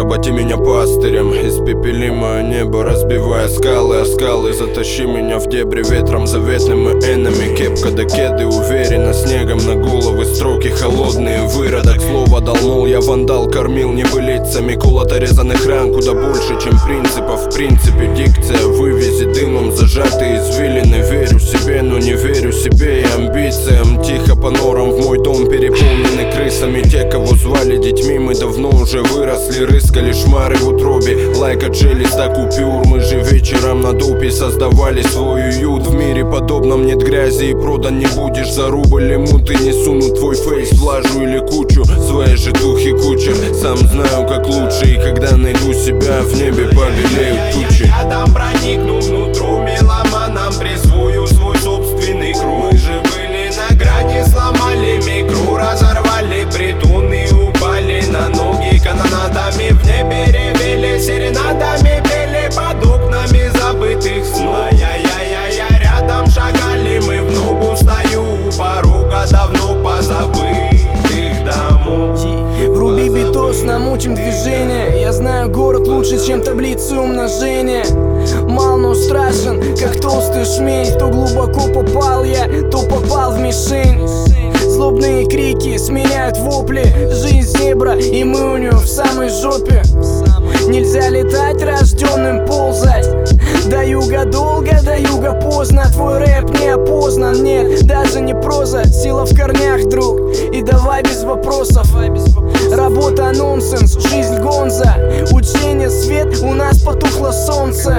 Поработи меня пастырем, испепели мое небо, разбивая скалы, а скалы затащи меня в дебри ветром заветным и энами. Кепка да кеды, уверенно снегом на головы, строки холодные, выродок. Слово дал, мол, я вандал, кормил небылицами, кулото резаных ран куда больше, чем принципов. В принципе, дикция, вывези дымом зажатые извилины. Верю себе, но не верю себе и амбициям. Тихо по норам в мой дом переполнены крысами. Те, кого звали детьми, мы давно уже выросли. Рыскали шмары в утробе, лайк от железа купюр. Мы же вечером на допе создавали свой уют. В мире подобном нет грязи и продан не будешь за рубль. Лимуты не сунут твой фейс в лажу или кучу. Свои же духи куча, сам знаю как лучше. И когда найду себя в небе, побелеют тучи. Я там проникну внутрь меломаном, присвою свой собственный круг. Мы же были на грани, сломали микру, разорвали притуны, упали на ноги. Канонадами в небе ревели, серенадами пели под окнами забытых снов. Я рядом шагали, мы в ногу стою у порога давно позабытых домов. Вруби битос, намутим движение. Я знаю город лучше, чем таблицы умножения. Мал, но страшен, как толстый шмель. То глубоко попал я, то попал в мишень. Злобные крики сменяют вопли. Жизнь зебра, и мы у нее в самой жопе. Нельзя летать, рожденным ползать. До юга долго, до юга поздно. Твой рэп не опознан, нет, даже не проза. Сила в корнях, друг, и давай без вопросов. Работа нонсенс, жизнь гонза. Учение свет, у нас потухло солнце.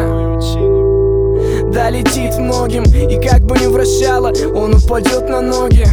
Да летит многим, и как бы ни вращало, он упадет на ноги.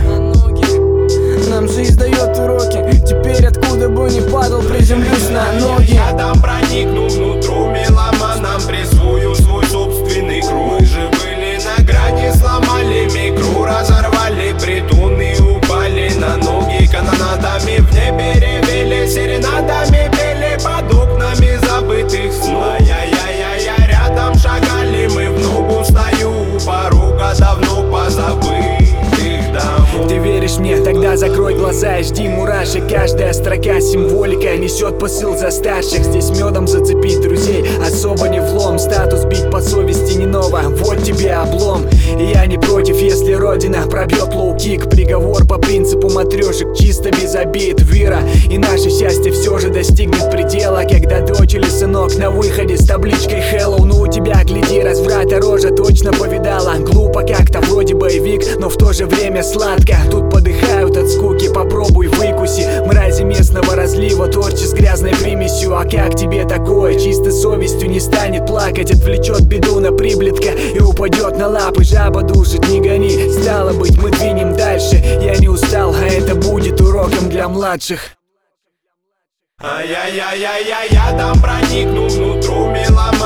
Нам жизнь дает уроки, теперь откуда бы ни падал, приземлюсь на ноги. Я там проникну внутрь меломаном, присвою свой собственный круг. Мы же были на грани, сломали микру, разорвали притуны, упали на ноги. Канонадами в небе ревели, серенадами пели под окнами забытых снов. Я рядом шагали, мы в ногу стою у порога давно позабытых домов. Ты веришь мне? Тогда закрой глаза и жди мурашек. Каждая строка символика несет посыл за старших. Здесь медом зацепить друзей особо не влом. Статус бить по совести не ново, вот тебе облом. И я не против, если родина пробьет лоу-кик. Приговор по принципу матрешек, чисто без обид. Вера и наше счастье все же достигнет предела, когда дочь или сынок на выходе с табличкой Hello. Ну у тебя, гляди, разврата рожа точно повидала. Глупо как-то, вроде боевик, но в то же время сладко. Тут подыхают от скуки, попробуй выкуси. Мрази местного разлива, торчи с грязной примесью. А как тебе такое? Чистой совестью не станет плакать. Отвлечет беду на приблетка и упадет на лапы. Жаба душит, не гони, стало быть, мы двинем дальше. Я не устал, а это будет уроком для младших. Я там проникну внутрь меломаном.